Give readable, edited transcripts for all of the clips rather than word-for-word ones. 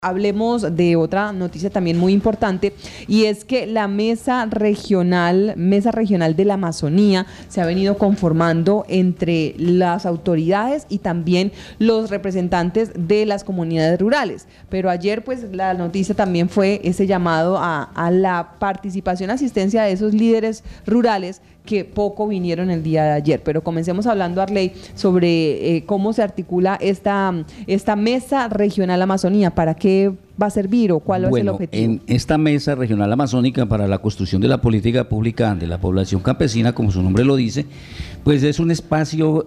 Hablemos de otra noticia también muy importante, y es que la Mesa Regional de la Amazonía se ha venido conformando entre las autoridades y también los representantes de las comunidades rurales. Pero ayer pues la noticia también fue ese llamado a la participación, asistencia de esos líderes rurales que poco vinieron el día de ayer. Pero comencemos hablando, Arley, sobre cómo se articula esta Mesa Regional Amazonía. ¿Para qué va a servir o cuál es el objetivo? En esta Mesa Regional Amazónica para la construcción de la política pública de la población campesina, como su nombre lo dice, pues es un espacio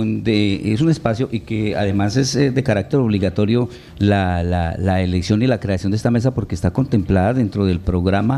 y que además es de carácter obligatorio la elección y la creación de esta mesa, porque está contemplada dentro del programa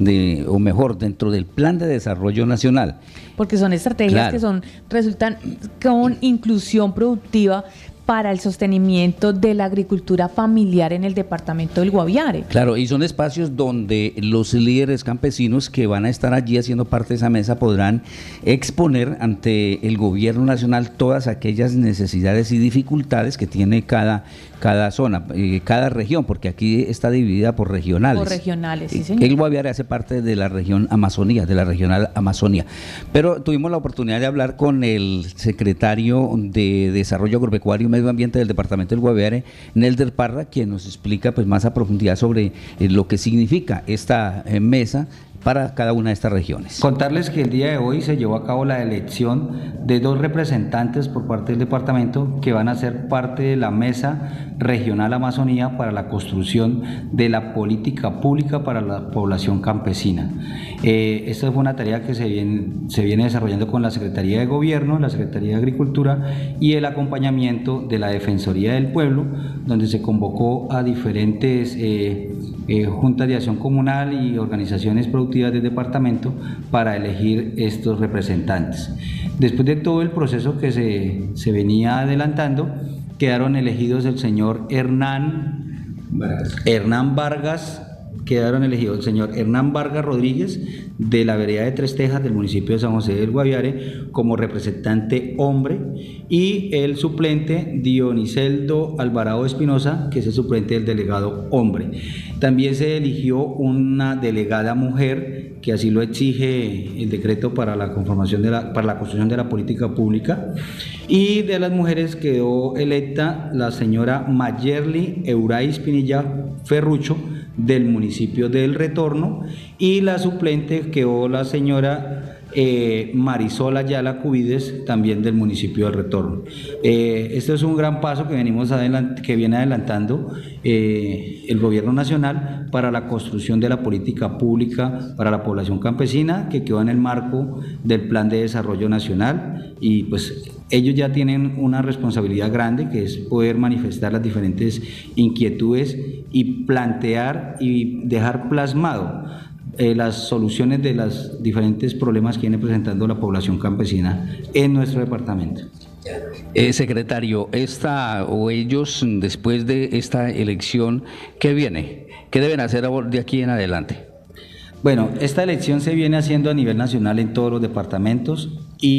dentro del Plan de Desarrollo Nacional. Porque son estrategias que resultan con inclusión productiva para el sostenimiento de la agricultura familiar en el departamento del Guaviare. Claro, y son espacios donde los líderes campesinos que van a estar allí haciendo parte de esa mesa podrán exponer ante el gobierno nacional todas aquellas necesidades y dificultades que tiene cada zona, cada región, porque aquí está dividida por regionales. Por regionales, sí, señor. El Guaviare hace parte de la región Amazonía, de la regional Amazonía. Pero tuvimos la oportunidad de hablar con el secretario de Desarrollo Agropecuario y Medio Ambiente del departamento del Guaviare, Nelder Parra, quien nos explica pues más a profundidad sobre lo que significa esta mesa para cada una de estas regiones. Contarles que el día de hoy se llevó a cabo la elección de 2 representantes por parte del departamento que van a ser parte de la Mesa Regional Amazonía para la construcción de la política pública para la población campesina. Esta fue una tarea que se viene desarrollando con la Secretaría de Gobierno, la Secretaría de Agricultura y el acompañamiento de la Defensoría del Pueblo, donde se convocó a diferentes juntas de acción comunal y organizaciones productivas del departamento para elegir estos representantes. Después de todo el proceso que se venía adelantando, quedaron elegidos el señor Hernán Vargas, quedaron elegidos el señor Hernán Vargas Rodríguez de la vereda de Tres Tejas del municipio de San José del Guaviare como representante hombre, y el suplente Dioniseldo Alvarado Espinosa, que es el suplente del delegado hombre. También se eligió una delegada mujer, que así lo exige el decreto para la conformación para la construcción de la política pública, y de las mujeres quedó electa la señora Mayerly Eurais Pinilla Ferrucho del municipio del Retorno, y la suplente quedó la señora Marisol Ayala Cubides, también del municipio del Retorno. Este es un gran paso que viene adelantando el gobierno nacional para la construcción de la política pública para la población campesina, que quedó en el marco del Plan de Desarrollo Nacional, y pues ellos ya tienen una responsabilidad grande, que es poder manifestar las diferentes inquietudes y plantear y dejar plasmado las soluciones de los diferentes problemas que viene presentando la población campesina en nuestro departamento. Secretario, ellos después de esta elección, ¿qué viene? ¿Qué deben hacer de aquí en adelante? Bueno, esta elección se viene haciendo a nivel nacional en todos los departamentos,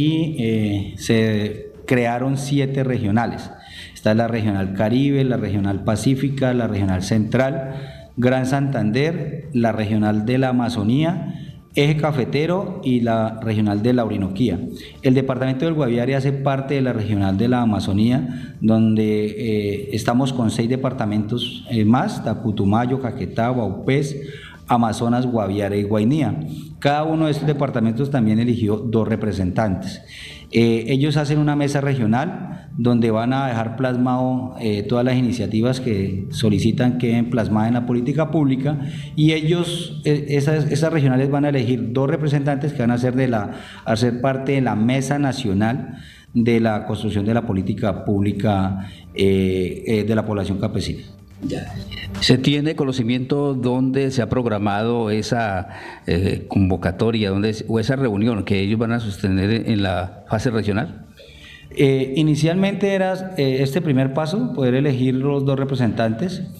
y se crearon 7 regionales. Está la Regional Caribe, la Regional Pacífica, la Regional Central, Gran Santander, la Regional de la Amazonía, Eje Cafetero y la Regional de la Orinoquía. El departamento del Guaviare hace parte de la Regional de la Amazonía, donde estamos con 6 departamentos más: Putumayo, Caquetá, Vaupés, Amazonas, Guaviare y Guainía. Cada uno de estos departamentos también eligió 2 representantes. Ellos hacen una mesa regional donde van a dejar plasmado todas las iniciativas que solicitan queden plasmadas en la política pública, y ellos, esas regionales, van a elegir 2 representantes que van a ser parte de la Mesa Nacional de la construcción de la política pública de la población campesina. ¿Se tiene conocimiento dónde se ha programado esa convocatoria o esa reunión que ellos van a sostener en la fase regional? Inicialmente era este primer paso, poder elegir los 2 representantes.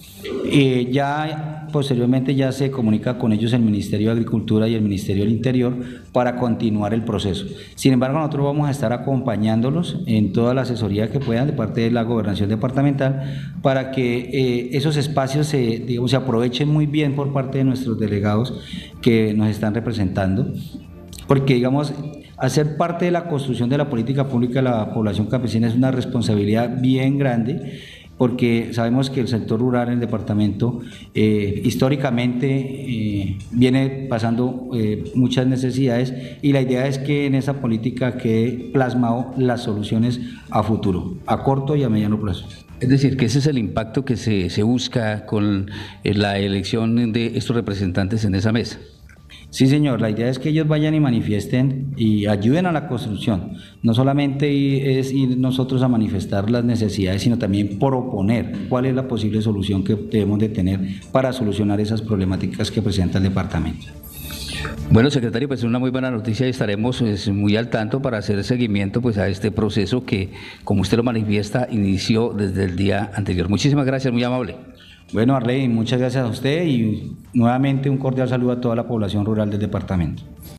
Ya posteriormente ya se comunica con ellos el Ministerio de Agricultura y el Ministerio del Interior para continuar el proceso. Sin embargo, nosotros vamos a estar acompañándolos en toda la asesoría que puedan de parte de la Gobernación Departamental para que esos espacios se aprovechen muy bien por parte de nuestros delegados que nos están representando, porque digamos, hacer parte de la construcción de la política pública de la población campesina es una responsabilidad bien grande, porque sabemos que el sector rural en el departamento históricamente viene pasando muchas necesidades, y la idea es que en esa política quede plasmado las soluciones a futuro, a corto y a mediano plazo. Es decir, que ese es el impacto que se busca con la elección de estos representantes en esa mesa. Sí, señor, la idea es que ellos vayan y manifiesten y ayuden a la construcción. No solamente es ir nosotros a manifestar las necesidades, sino también proponer cuál es la posible solución que debemos de tener para solucionar esas problemáticas que presenta el departamento. Bueno, secretario, pues es una muy buena noticia y estaremos muy al tanto para hacer seguimiento pues a este proceso que, como usted lo manifiesta, inició desde el día anterior. Muchísimas gracias, muy amable. Bueno, Arley, muchas gracias a usted y nuevamente un cordial saludo a toda la población rural del departamento.